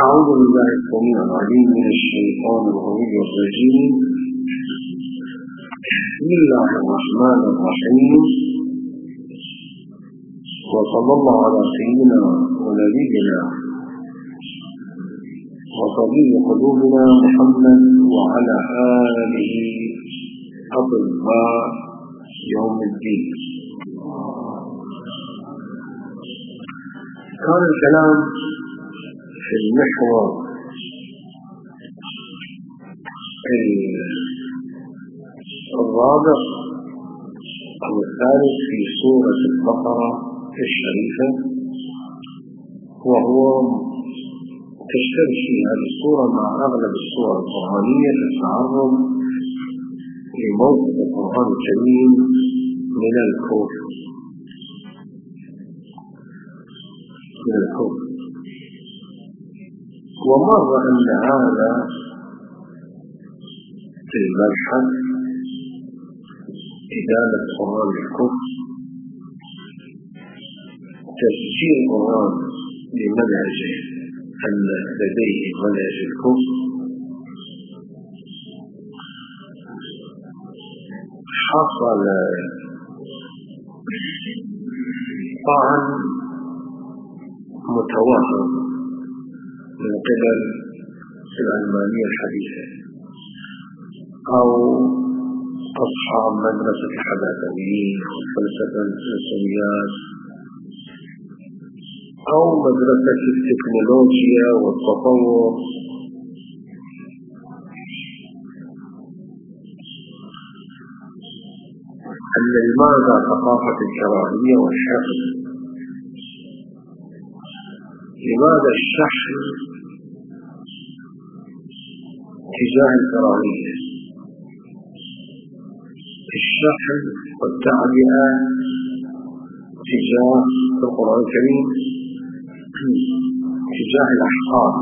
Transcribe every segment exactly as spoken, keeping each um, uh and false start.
أعوذ بالله السميع العليم من الشيطان الغوي الرجيم. بسم الله الرحمن الرحيم، وصلى الله على سيدنا ونبينا وطبيب قلوبنا محمد وعلى آله أطباء يوم الدين. كان الكلام في المحور الرابع أو الثالث في سورة البقرة الشريفة، وهو تشترك في هذه السورة مع أغلب السور القرآنية في التعرض لموقف القرآن الكريم من الكفر من الكفر ومر أن هذا في المبحث إدالة القرآن الكفر، تفسير القرآن لمنهجه أن لديه منهج الكفر، حصل طعن متوهم من قبل العلمانية الحديثة أو أصحاب مدرسة الحداثيين والفلسفة الفلسفيات أو مدرسة التكنولوجيا والتطور أن لماذا ثقافة الكراهية والحقد، لماذا الشحن تجاه الكراهية، الشحن والتعبئة تجاه القرآن الكريم، تجاه الأحقاد،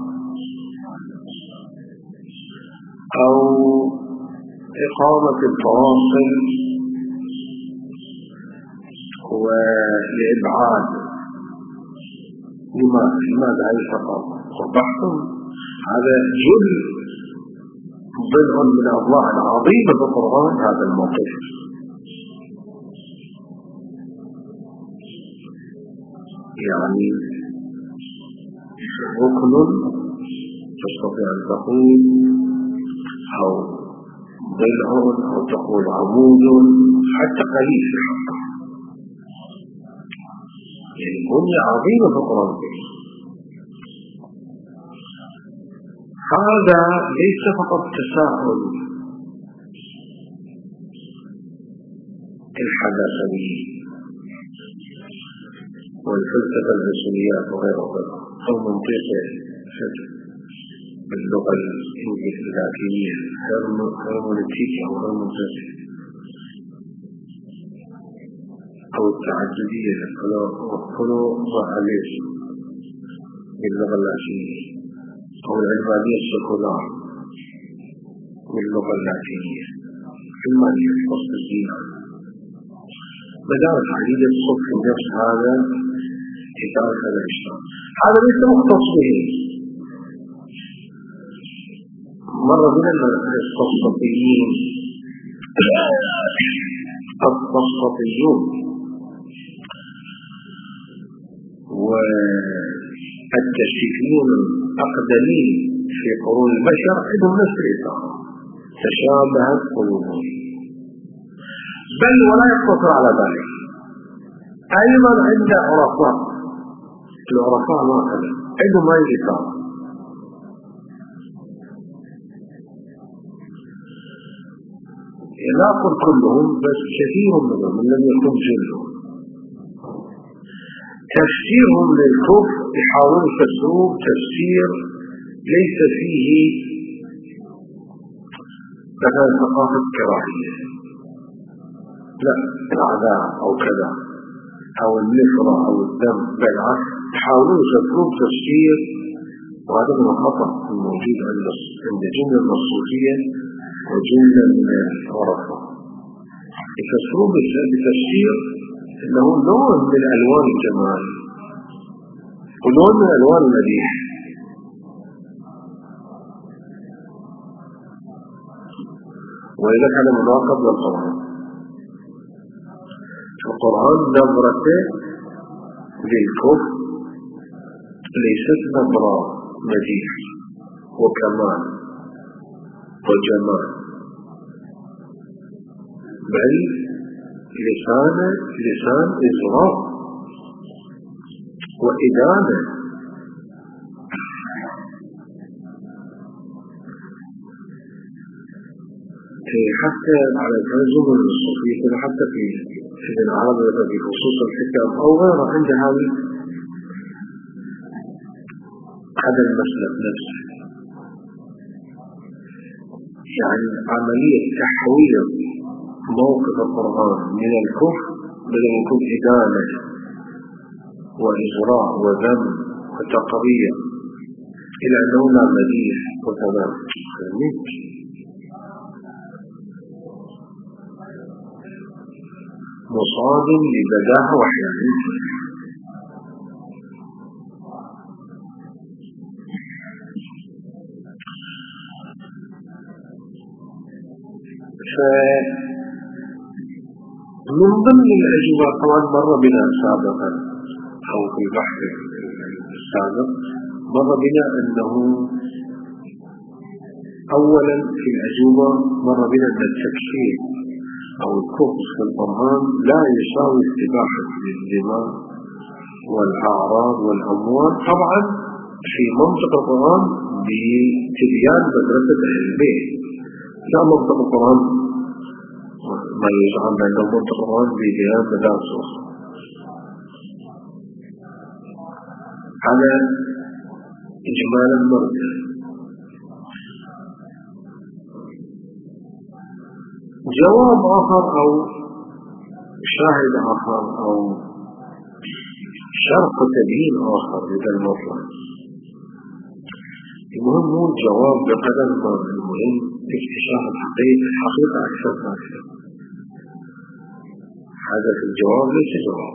أو إقامة الفواصل والإبعاد. لماذا لماذا هذه الثقافة؟ وضحتم هذا جل ضلع من أضلاع العظيمة في القرآن هذا الموقف. يعني ركن تستطيع أن تقول أو ضلع أو تقول عمود حتى قليل في الحق، يعني بنية عظيمة في القرآن الكريم. هذا ليس فقط تساؤل الحداثيين والفلسفة الرسميات وغيرها أو منطقة باللغة اللاتينية هرمونيتيكية أو هرمونيتيكية أو التعددية والكولوزاليزم باللغة اللاتينية أو العلمانية السكولار باللغة اللاتينية علمانية فصل الدين. مدارس عديدة تصف في نفس هذا كتاب هذا الإشتراك. هذا ليس مختص به. مر من التسطيين التسطيون والتشريفيون الأقدمين في قرون البشر عندهم نفس الإطار، تشابهت قلوبهم. بل ولا يقتصر على ذلك، أيضا عند عرفاء العرفاء هكذا عندهم هذه الإطار. لا أقول كلهم بس كثير منهم من لم يكن جلهم. تفسيرهم للكفر يحاولون يفسروه تفسير ليس فيه مثلا ثقافة كراهية، لا الأعداء أو كذا أو النفرة أو الدم، بالعكس يحاولون يفسروه تفسير، وهذا من الخطأ الموجود عند جملة من الصوفية وجملة من العرفاء. يفسروه بتفسير أنه لون من ألوان الجمال ولون من ألوان المديح، وإذا كان مناقض للقرآن. القرآن نظرته للكفر ليست نظرة مديح وكمال وجمال، بل لسان لسان إزراء وإدانة. حتى على التنزل الصوفية حتى في ابن العرب في خصوص الحكم أو غيره عند هذه هذا المسلك نفسه، يعني عملية تحويل موقف القرآن من الكفر بدل يكون إدانة وإجراء وذم وتقرية إلى أنه لا مديح وتمام مصاب لبداها وحيانه. فمن ضمن الأجوبة طبعا مر بنا سابقا أو في البحث السابق مر بنا أنه أولا في الأجوبة مر بنا أن التكفير أو الكفر في القرآن لا يساوي استباحة للدماء والأعراض والأموال، طبعا في منطق القرآن بتبيان مدرسة أهل البيت، لا منطق القرآن ما يزعم بأن منطق القرآن ببيان مدارس أخرى. على إجمال المرض جواب آخر أو شاهد آخر أو شرح تبيين آخر لهذا المطلب. المهم هو الجواب بقدر ما المهم اكتشاف الحقيقة الحقيقة أكثر فأكثر. هذا في الجواب ليس جواب،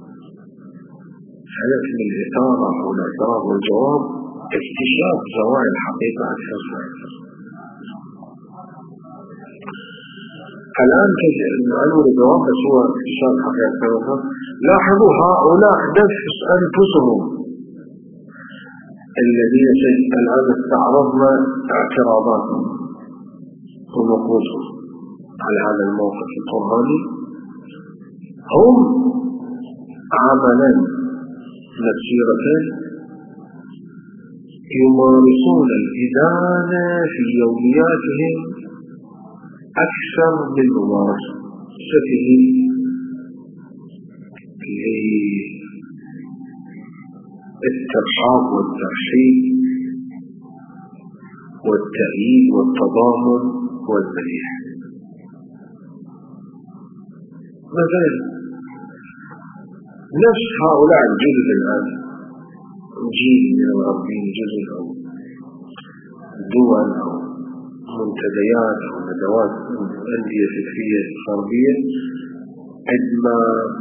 هذا في الإثارة أو الإعتراض والجواب اكتشاف زوايا الحقيقة أكثر فأكثر. الآن نعلم الجواب هو اكتشاف حقيقة. لاحظوا هؤلاء نفس أنفسهم الذين الآن استعرضنا اعتراضاتهم ونقوصهم على هذا الموقف القرآني، هم عملا مسيرتين يمارسون الإدانة في يومياتهم أكثر من ممارسته للترحاب والترحيب والتأييد والتضامن والمديح. مثلا نفس هؤلاء الجزء الآن جيل من الغربيين، جزء أو دول أو منتديات أو ندوات أندية فكرية غربية، عندما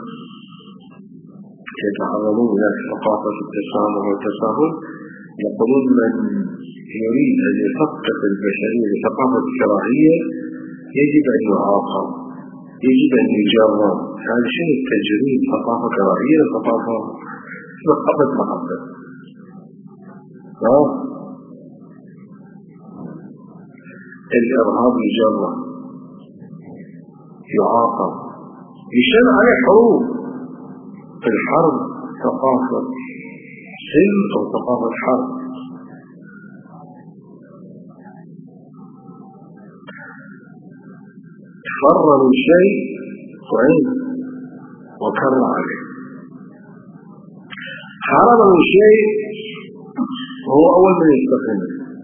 يتعرضون إلى ثقافة التسامح والتساهل يقولون من يريد أن يثقف البشرية بثقافة شرعية يجب أن يعاقب، يجب أن يجرب. هذا شيء التجريب، ثقافة شرعية ثقافة ثقافة محبة. الإرهاب يجرب، يعاقب، يشن عليه حروب. في الحرب ثقافة سلم أو ثقافة حرب. فرر الشيء وعين وكر عليه، حرم الشيء وهو أول من يستخدمه.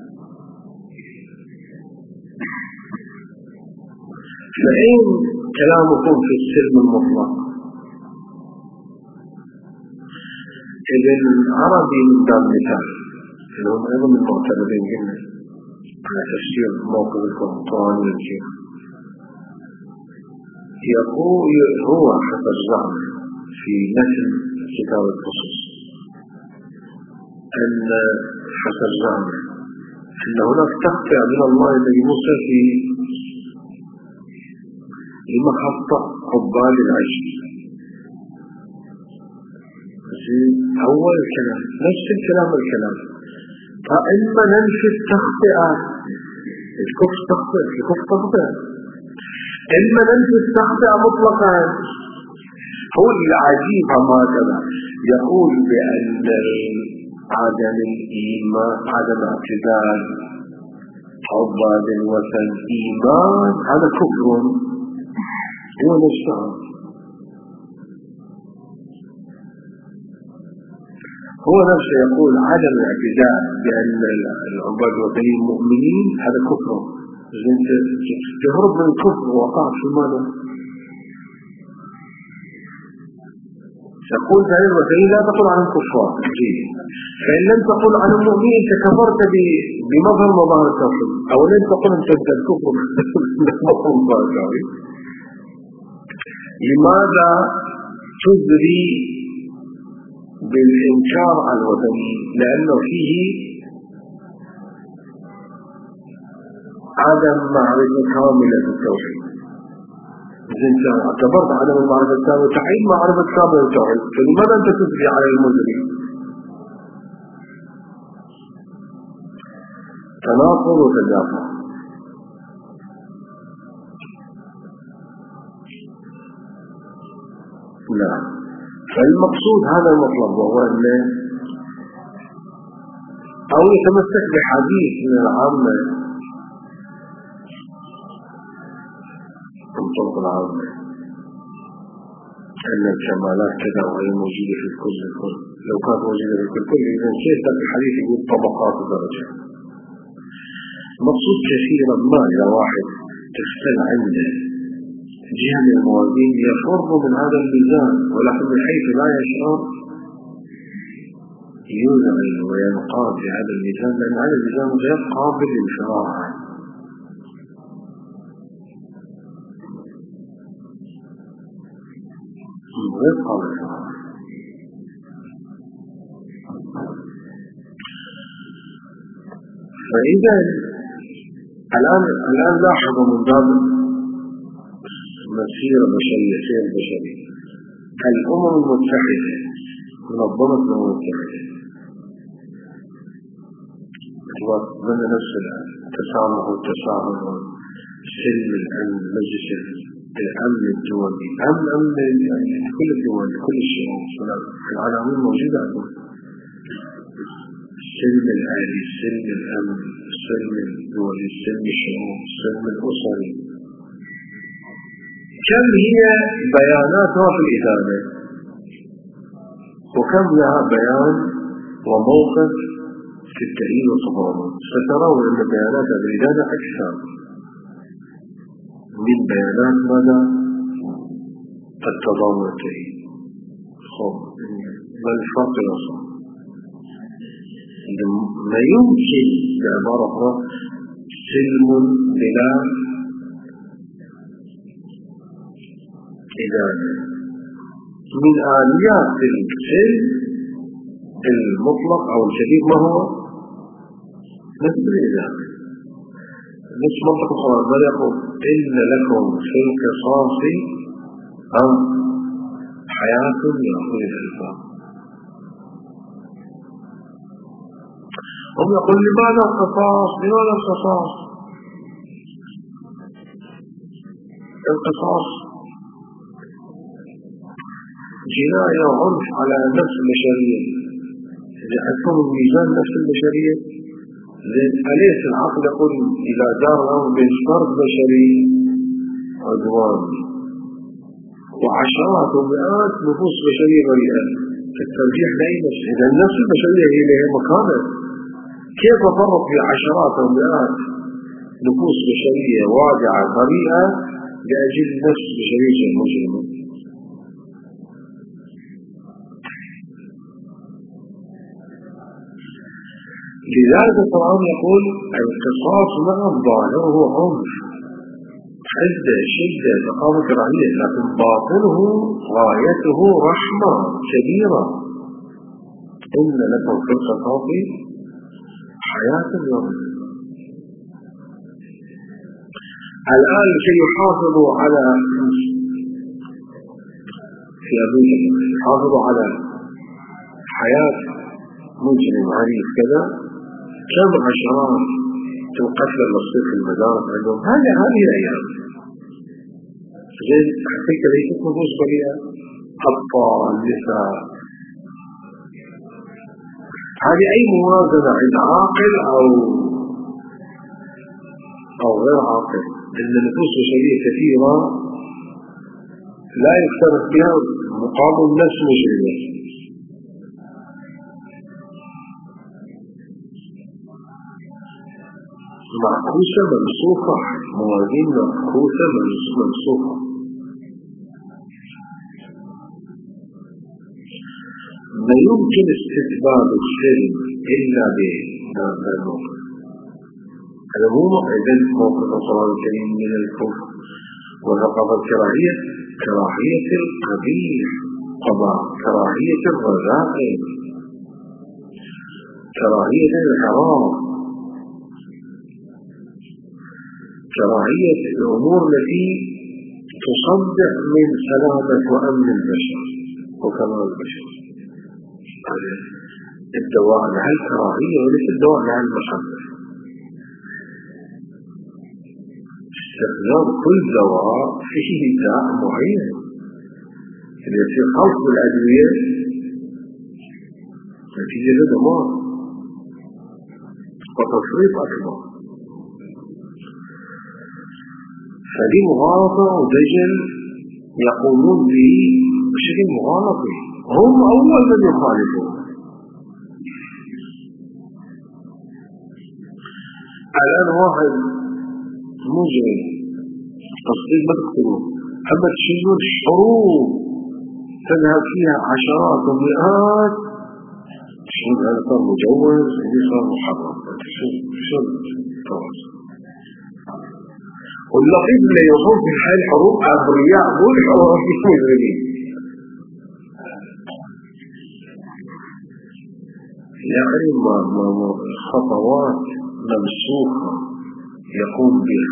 فإن كلامكم في السلم المطلق ابن عربي من دار مثال لهم أيضا من معتبرين جدا على تفسير موقف القرآن والجيل، يقول هو حسب الزعم في مثل كتاب القصص أن حسب الزعم أن هناك تقطع من الله النبي موسى في لمحطة عباد العشق. أول كلام نفس الكلام الكلام فإما ننفي التخطئة، الكفر تخطئ الكفر تخطئ، إما ننفي التخطئة مطلقا. هو العجيب ما كذا يقول بأن عدم الإيمان عدم اعتدال عباد الوثن إيمان، هذا كفر هو نفسه. هو نفسه يقول عدم الاعتداء بأن العباد الوثنيين مؤمنين هذا كفر. انت تهرب من الكفر ووقعت في ماذا؟ تقول عن الوثنيين لا تقول عن الكفار، فإن لم تقل عن المؤمنين تكفرت بمظهر مظاهر الكفر، أو لم تقل انت الكفر لماذا تدري بالإنكار على الوثنيين؟ لأنه فيه عدم معرفة كاملة بالتوحيد. إذا أنت اعتبرت عدم المعرفة الكاملة تحيد معرفة كاملة بالتوحيد، فلماذا أنت تدري على المدري؟ تناقض وتدافع. نعم، فالمقصود هذا المطلب، وهو أن أو يتمسك بحديث من العامة الطرق العامة أن الكمالات كذا وهي موجودة في الكل الكل، لو كانت موجودة في الكل كل إذا شيء الحديث يقول طبقات ودرجات. مقصود كثيرا ما إلى واحد تختل عنده جهة من الموازين يفر من هذا الميزان، ولكن من حيث لا يشعر يوزن وينقاد في هذا الميزان، لأن هذا الميزان غير قابل للفراغ. غير قابل للفراغ. فإذا الآن الآن لاحظوا من باب مسيرة بشرية سير بشري الأمم المتحدة منظمة الأمم المتحدة من نفس التسامح والتساهل والسلم الأمن مجلس الأمن الدولي أمن أمن يعني كل الدول كل الشعوب العالمين موجودة عندهم السلم الآلي السلم الأمن السلم الدولي السلم الشعوب السلم الأسري. كم هي بياناتها في الإدانة وكم لها بيان وموقف في التأييد والتضامن؟ سترون أن بيانات الإدانة أكثر من بيانات ماذا؟ التضامن والتأييد. ما الفرق الأصل؟ ما يمكن بعبارة أخرى سلم بلا إدانة. من آليات السلم المطلق أو الشديد ما هو؟ نفس الإدانة. نفس منطق القرآن ما يقول إن لكم في القصاص حياة يأخذ الألباب. هم يقول لماذا القصاص؟ لماذا القصاص؟ القصاص جناية وعنف على نفس البشرية. إذا حكم الميزان نفس البشرية أليس العقل يقول إذا دار الأمر بين فرد بشري عدوان وعشرات ومئات نفوس بشرية بريئة الترجيح لا يمس. إذا النفس البشرية هي لها مكانة، كيف فرق في عشرات ومئات نفوس بشرية واجعة بريئة لأجل نفس بشرية مجرمة؟ لذلك القرآن يقول القصاص نعم ظاهره عنف حدة شدة ثقافة كراهية، لكن باطنه غايته رحمة كبيرة. إن لكم في القصاص حياة يوم. الآن كي يحافظوا على في أمريكا حافظوا على حياة مجرم عنيف كذا، كم عشرات القتلى المصير في المدارس عندهم. هذه هذه الأيام غير حقيقة ليست نفوس بريئة، أطفال، نساء. هذه أي موازنة عند عاقل أو أو غير عاقل، إن النفوس البشرية كثيرة لا يختلف بها مقابل نفس مجرمين. معكوسة منصوفة، موازين معكوسة منصوفة. ما يمكن استتباب السلم إلا بهذا الموقف. هذا مو إذن موقف القرآن الكريم من الكفر والرقابة الكراهية، كراهية القبيح، كراهية الرذائل، كراهية الحرام، كراهية الأمور التي تصدع من سلامة وأمن البشر وكمال البشر. الدواء لها الكراهية وليس الدواء لها المحبة. استخدام كل دواء فيه داء معين، إذا يصير خلط الأدوية نتيجة لدمار وتصريف أكبر. فدي مغالطة ودجل يقولون به بشكل مغالطي، هم أول من يخالفون. الآن واحد مجرم تصديق ما تقتلون، أما تشيلون حروب تذهب فيها عشرات ومئات، تشيلون هذا صار مجوز وهذا صار محرم. شو التواصل؟ واللطيف اللي يصور في حال حروب أبرياء مو الحروب المجرمين. يعني خطوات ممسوخة يقوم بها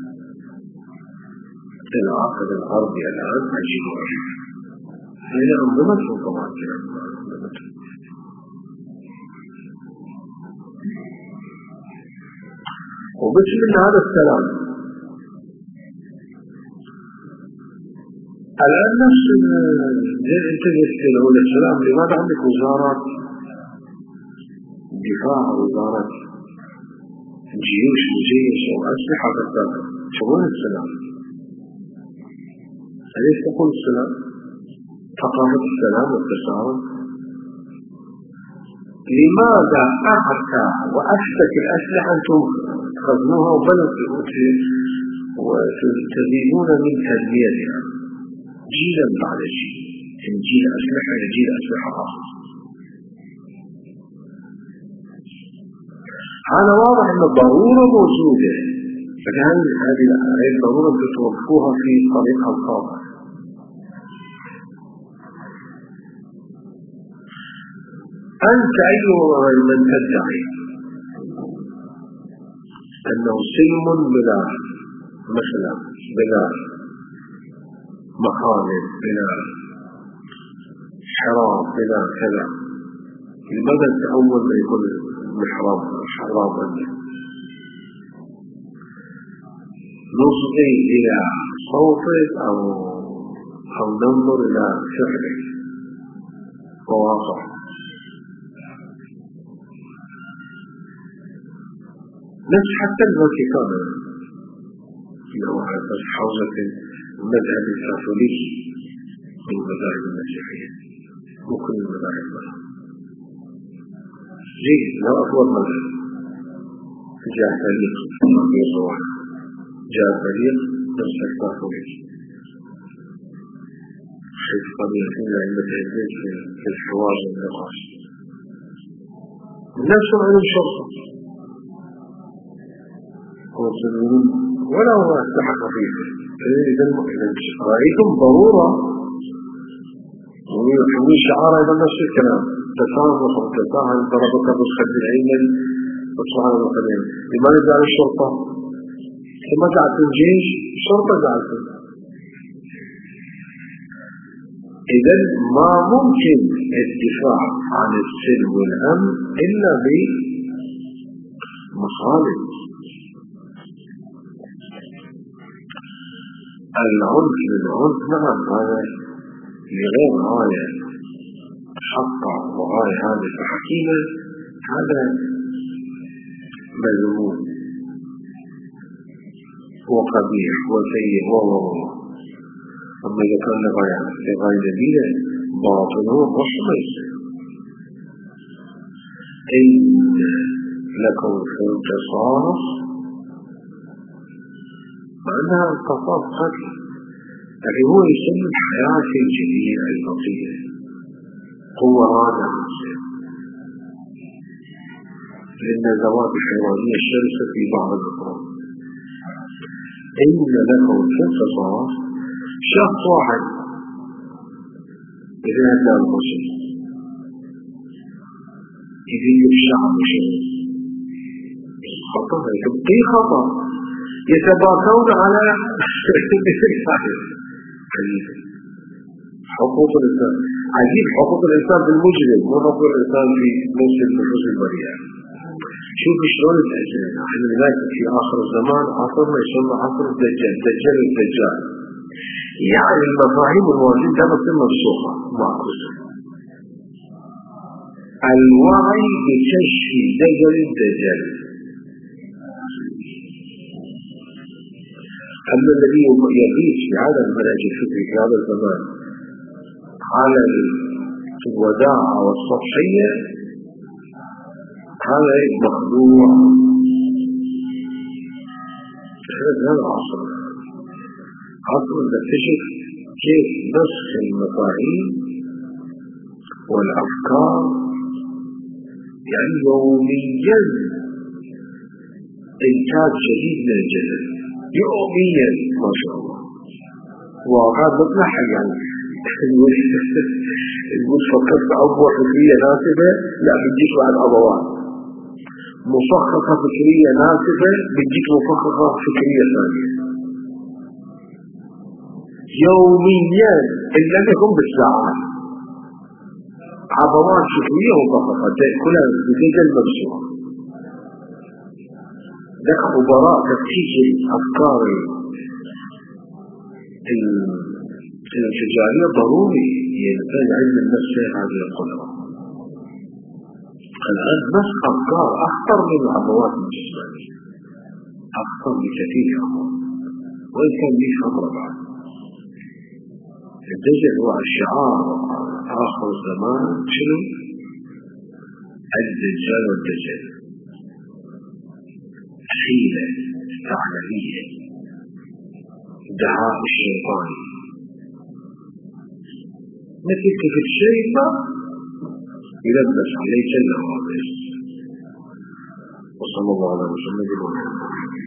العقد الغربي الآن عجيب وعجيب. هي أنظمته طبعا كده أنظمته. وبشر من هذا السلام الآن نفس زي انت يستلعوا للسلام. لماذا عندك وزارات دفاع، وزارة جيوش وجيش وأسلحة بالطاقة؟ شغل السلام. أليس تقول السلام؟ ثقافة السلام والتسامح. لماذا أعطى وأفتك الأسلحة أنتم تخزنوها وتزيدون من تنميتها جيلا بعد جيل، من جيل أسلحة إلى جيل أسلحة آخر؟ هذا واضح أن الضرورة موجودة، فكان هذه الضرورة تتوقفوها في طريقها الخاطئ. أنت أيها من تدعي أنه سلم بلا مثلا بلا مخالب بلا حرام بلا كذا، لماذا تأول ما يكون محرام حرام عنه؟ نصغي إلى صوتك أو أو ننظر إلى فعلك وواقع. نفس حتى الفاتيكان اللي هو حوزة المذهب الكاثوليكي من المذاهب المسيحية، وكل المذاهب المسيحية جيد لا أطول مذهب. جاء فريق يسوع، جاء فريق نفس الكاثوليكي، حيث قد يكون عند تهديد في الحوار والنقاش. نفس علم الشرطة ولا هو أسلحة خفيفة. إذا رأيتم ضرورة ويحمل شعار أيضا نفس الكلام، تسامح وتساهل ضربك بسخة العين وسبحان الله. لماذا جعل الشرطة؟ ثم جعلت الجيش الشرطة جعلته. إذن ما ممكن الدفاع عن السلم والأمن إلا بمصالح. العنف للعنف نعم هذا لغير غاية حقا وغاية هذه الحكيمة، هذا مذموم وقبيح وسيء وغضب. أما إذا كان لغاية لغاية نبيلة باطل ومصمت، إن لكم في القصاص معناها القصاص قتل، لكن هو يسمى الحياة الجديدة البطيئة قوة رادعة، لأن ذوات الحيوانية الشرسة في بعض الأمراض. إن لكم في القصاص شخص واحد إذا هدى المسلم إذا يفشع مشين خطأ يبقي خطأ يتباكون على حقوق الإنسان. عجيب حقوق الإنسان بالمجرم مو حقوق الإنسان في نفس النفوس البريئة. شوف شلون الأجيال احنا دلوقتي في آخر الزمان عصرنا يسمى عصر الدجال، دجال الدجال، يعني المفاهيم الموجودة ده بتصير منسوخة معكوسة. الوعي بكشف دجل الدجال. أما الذي يقيس في هذا المنهج الفكري في هذا الزمان على الوداعة والسطحية هذا مخدوع. هذا العصر عصر نكتشف كيف نسخ المفاهيم والأفكار، يعني يوميا إنتاج جديد من الجدل يوميا ما شاء الله. وهذا مطلع يعني يقول فكرت أول فكرية ناسبة لا بتجيك بعد أضوان، مفخخة فكرية ناسبة بتجيك مفخخة فكرية ثانية يوميا إن لم يكن بالساعات. عضوات فكرية مفخخة كلها بتجل مبسوطة. ده خبراء تفتيش الأفكار الانفجارية ضروري ينتج علم النفس هذه القدرة. الآن نسخ أفكار أخطر من العضوات الجسمانية، أخطر بكثير أخطر، وإن كان ليه خطر بعد. الدجل هو الشعار آخر الزمان شنو؟ الدجال والدجال حيلة استعلامية، دعاء الشيطان، مثل كيف الشيء ما يلبس عليه جل وعلا. وصلى الله على محمد وعلى آله.